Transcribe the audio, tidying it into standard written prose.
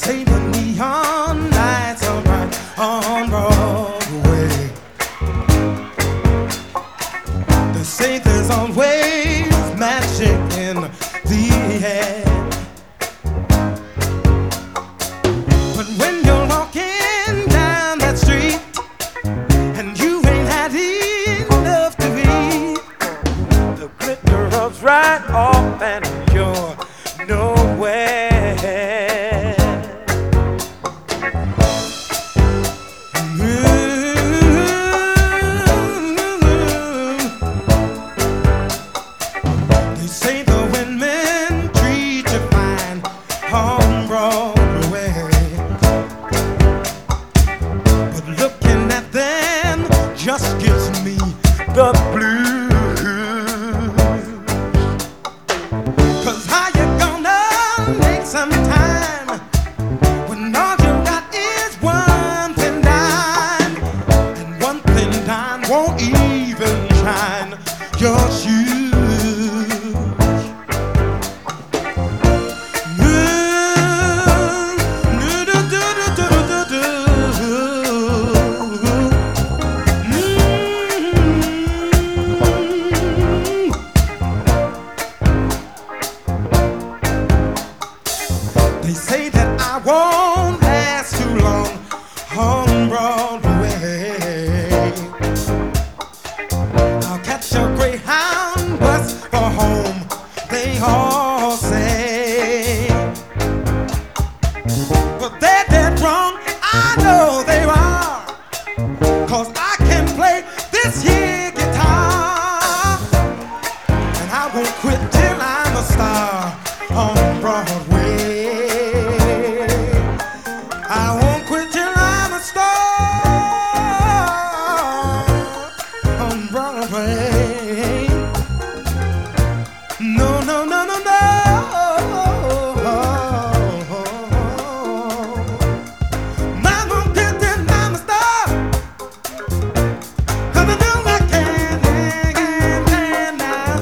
say the neon lights are bright on Broadway. They say there's always magic in the air. But when you're walking down that street and you ain't had enough to eat, the glitter rubs right off and you're nowhere. They say the women treat you fine on Broadway, but looking at them just gives me the blues. 'Cause how you gonna make some time when all you got is one thin dime, and one thin dime won't even shine your shoes? They say that I won't last too long on Broadway. I'll catch a Greyhound bus for home, they all say. But they're dead wrong, I know they are, 'cause I can play this here guitar, and I won't quit till I'm a star on Broadway. I won't quit till I'm a star on Broadway. No, no, no, no, no. I won't quit till I'm a star, 'cause I know I can now.